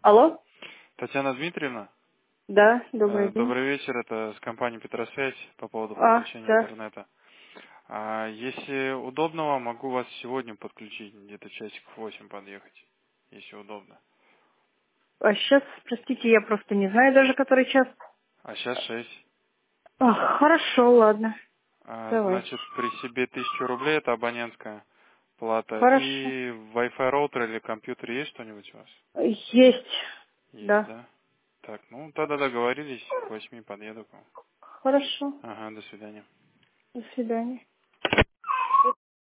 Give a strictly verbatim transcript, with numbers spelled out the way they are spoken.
Алло? Татьяна Дмитриевна, Да, э, добрый день. добрый вечер, это с компании Петросвязь по поводу А, подключения да. интернета. А, если удобно вам, могу вас сегодня подключить, где-то часиков восемь подъехать, если удобно. А сейчас, простите, я просто не знаю даже, который час. А сейчас шесть. А, хорошо, ладно. А, Давайте. значит, при себе тысяча рублей, это абонентская плата. Хорошо. И Wi-Fi роутер или компьютер есть что-нибудь у вас? Есть. Есть, Да. да? Так, ну тогда договорились, к восьми подъеду к вам. Хорошо. Ага, до свидания. До свидания.